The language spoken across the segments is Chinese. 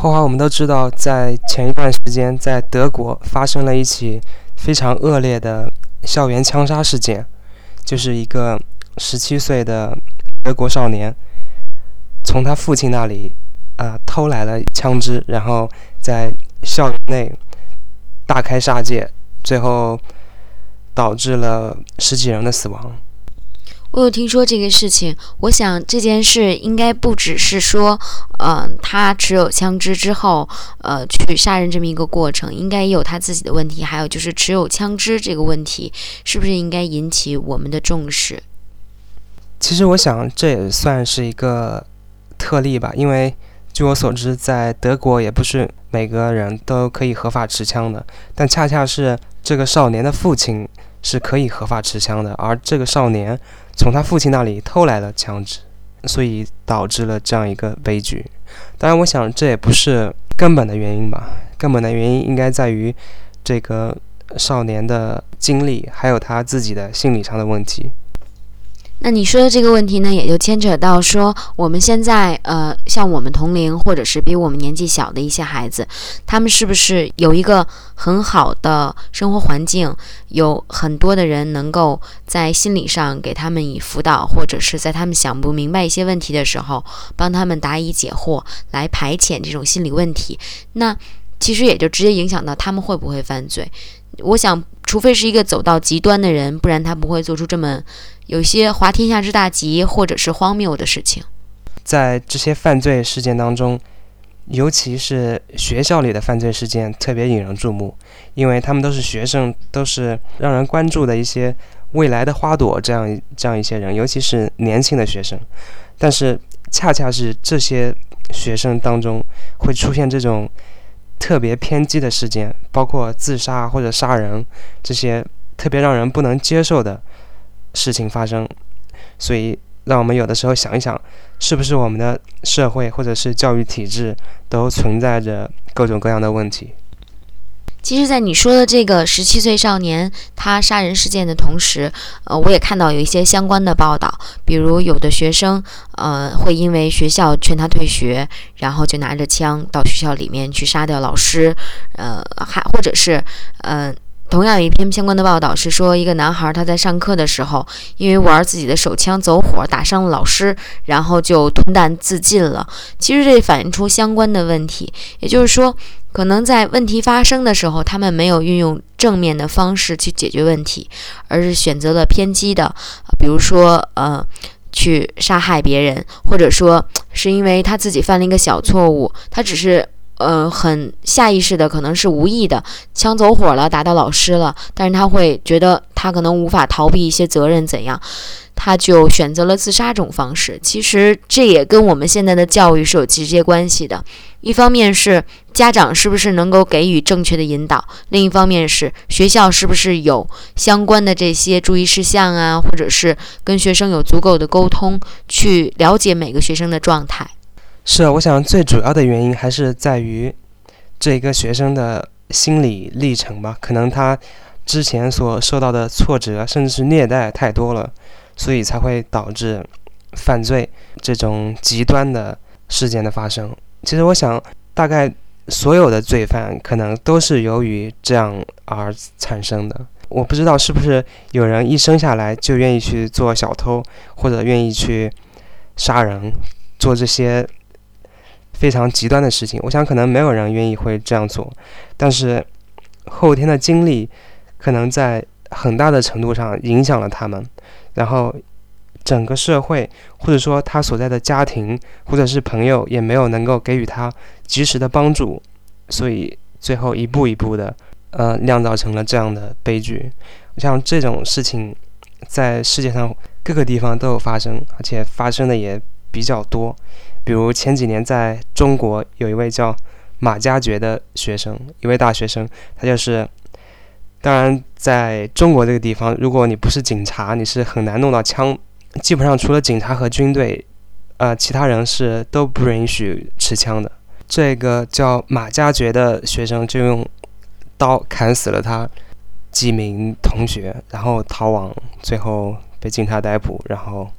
花花，我们都知道，在前一段时间，在德国发生了一起非常恶劣的校园枪杀事件，就是一个17岁的德国少年从他父亲那里偷来了枪支，然后在校园内大开杀戒，最后导致了10几人的死亡。 我有听说这个事情，我想这件事应该不只是说，他持有枪支之后，去杀人这么一个过程，应该也有他自己的问题，还有就是持有枪支这个问题，是不是应该引起我们的重视？ 其实我想这也算是一个特例吧，因为据我所知，在德国也不是每个人都可以合法持枪的，但恰恰是这个少年的父亲是可以合法持枪的，而这个少年从他父亲那里偷来了枪支，所以导致了这样一个悲剧。当然我想这也不是根本的原因吧，根本的原因应该在于这个少年的经历，还有他自己的心理上的问题。 那你说的这个问题呢，也就牵扯到说，我们现在像我们同龄或者是比我们年纪小的一些孩子，他们是不是有一个很好的生活环境，有很多的人能够在心理上给他们以辅导，或者是在他们想不明白一些问题的时候，帮他们答疑解惑，来排遣这种心理问题，那其实也就直接影响到他们会不会犯罪。我想除非是一个走到极端的人，不然他不会做出这么有些滑天下之大稽或者是荒谬的事情。 在这些犯罪事件当中，尤其是学校里的犯罪事件特别引人注目，因为他们都是学生，都是让人关注的一些未来的花朵，这样一些人，尤其是年轻的学生。但是恰恰是这些学生当中会出现这种特别偏激的事件，包括自杀或者杀人，这些特别让人不能接受的事情发生。所以让我们有的时候想一想，是不是我们的社会或者是教育体制都存在着各种各样的问题。 其实在你说的这个17岁少年他杀人事件的同时，我也看到有一些相关的报道，比如有的学生会因为学校劝他退学，然后就拿着枪到学校里面去杀掉老师，还或者是同样有一篇相关的报道是说，一个男孩他在上课的时候，因为玩自己的手枪走火打伤了老师，然后就吞弹自尽了。其实这反映出相关的问题，也就是说可能在问题发生的时候，他们没有运用正面的方式去解决问题，而是选择了偏激的，比如说去杀害别人，或者说是因为他自己犯了一个小错误，他只是很下意识的，可能是无意的，枪走火了，打到老师了，但是他会觉得他可能无法逃避一些责任，怎样，他就选择了自杀这种方式。其实这也跟我们现在的教育是有直接关系的，一方面是家长是不是能够给予正确的引导，另一方面是学校是不是有相关的这些注意事项啊，或者是跟学生有足够的沟通，去了解每个学生的状态。 是啊，我想最主要的原因还是在于这个学生的心理历程吧，可能他之前所受到的挫折甚至是虐待太多了，所以才会导致犯罪这种极端的事件的发生。其实我想大概所有的罪犯可能都是由于这样而产生的。我不知道是不是有人一生下来就愿意去做小偷，或者愿意去杀人，做这些非常极端的事情。我想可能没有人愿意会这样做，但是后天的经历可能在很大的程度上影响了他们，然后整个社会或者说他所在的家庭或者是朋友也没有能够给予他及时的帮助，所以最后一步一步的酿造成了这样的悲剧。我想这种事情在世界上各个地方都有发生，而且发生的也比较多。比如前几年在中国有一位叫马加爵的学生，一位大学生，他就是当然在中国这个地方，如果你不是警察，你是很难弄到枪，基本上除了警察和军队其他人是都不允许持枪的。这个叫马加爵的学生就用刀砍死了他几名同学，然后逃亡，最后被警察逮捕，然后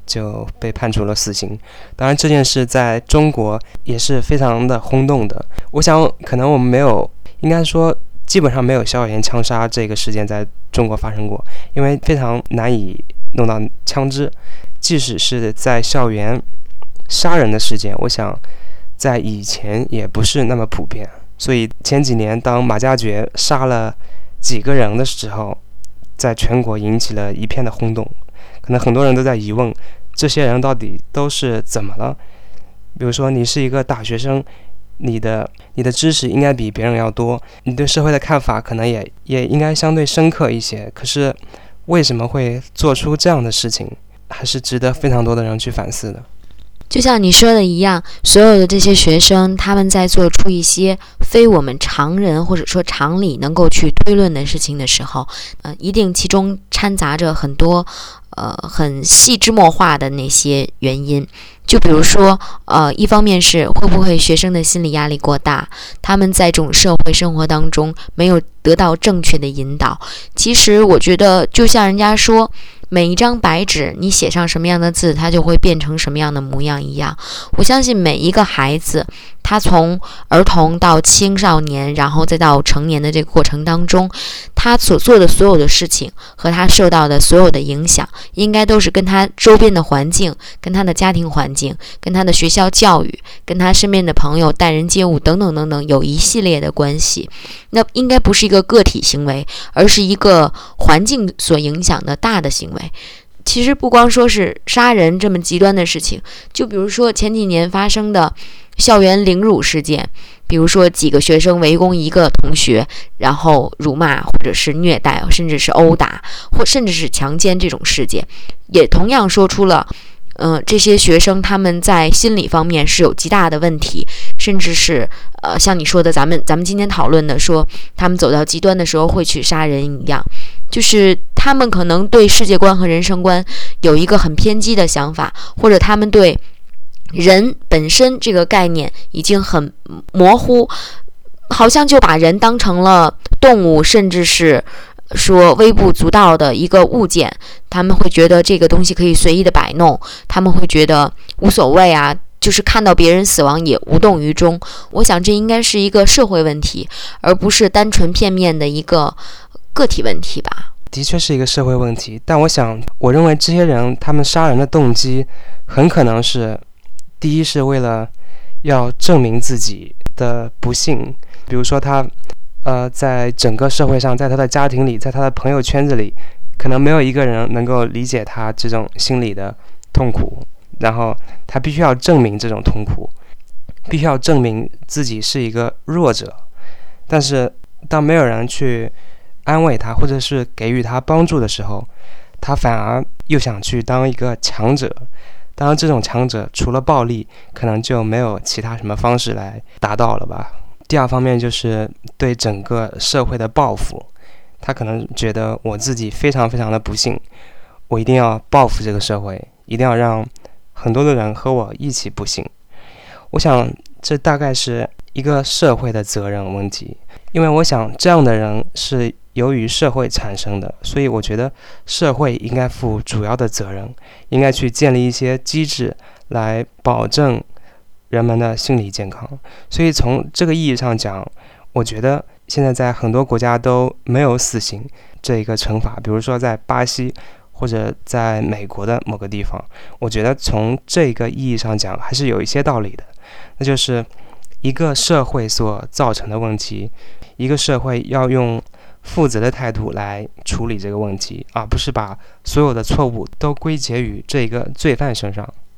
就被判处了死刑。当然这件事在中国也是非常的轰动的。我想可能我们没有，应该说基本上没有校园枪杀这个事件在中国发生过，因为非常难以弄到枪支。即使是在校园杀人的事件，我想在以前也不是那么普遍。所以前几年当马加爵杀了几个人的时候，在全国引起了一片的轰动。可能很多人都在疑问，这些人到底都是怎么了？比如说你是一个大学生，你的知识应该比别人要多，你对社会的看法可能也应该相对深刻一些，可是为什么会做出这样的事情，还是值得非常多的人去反思的。 就像你说的一样，所有的这些学生，他们在做出一些非我们常人或者说常理能够去推论的事情的时候，一定其中掺杂着很多很细枝末化的那些原因。就比如说一方面是会不会学生的心理压力过大，他们在这种社会生活当中没有得到正确的引导。其实我觉得就像人家说，每一张白纸你写上什么样的字，它就会变成什么样的模样一样。我相信每一个孩子，他从儿童到青少年，然后再到成年的这个过程当中，他所做的所有的事情和他受到的所有的影响，应该都是跟他周边的环境，跟他的家庭环境，跟他的学校教育，跟他身边的朋友待人接物等等等等有一系列的关系。那应该不是一个个体行为，而是一个环境所影响的大的行为。其实不光说是杀人这么极端的事情，就比如说前几年发生的校园凌辱事件，比如说几个学生围攻一个同学，然后辱骂或者是虐待，甚至是殴打，或甚至是强奸这种事件，也同样说出了这些学生他们在心理方面是有极大的问题，甚至是像你说的咱们今天讨论的说他们走到极端的时候会去杀人一样，就是他们可能对世界观和人生观有一个很偏激的想法，或者他们对人本身这个概念已经很模糊，好像就把人当成了动物，甚至是说微不足道的一个物件。他们会觉得这个东西可以随意的摆弄，他们会觉得无所谓啊，就是看到别人死亡也无动于衷。我想这应该是一个社会问题，而不是单纯片面的一个个体问题吧。 的确是一个社会问题，但我认为这些人他们杀人的动机很可能是，第一是为了要证明自己的不幸，比如说他在整个社会上，在他的家庭里，在他的朋友圈子里，可能没有一个人能够理解他这种心理的痛苦，然后他必须要证明这种痛苦，必须要证明自己是一个弱者。但是当没有人去安慰他或者是给予他帮助的时候，他反而又想去当一个强者。当然这种强者除了暴力可能就没有其他什么方式来达到了吧。第二方面就是对整个社会的报复，他可能觉得我自己非常非常的不幸，我一定要报复这个社会，一定要让很多的人和我一起不幸。我想这大概是一个社会的责任问题，因为我想这样的人是由于社会产生的，所以我觉得社会应该负主要的责任，应该去建立一些机制来保证人们的心理健康。所以从这个意义上讲，我觉得现在在很多国家都没有死刑这一个惩罚，比如说在巴西或者在美国的某个地方，我觉得从这个意义上讲还是有一些道理的。那就是一个社会所造成的问题，一个社会要用负责的态度来处理这个问题，而不是把所有的错误都归结于这个罪犯身上。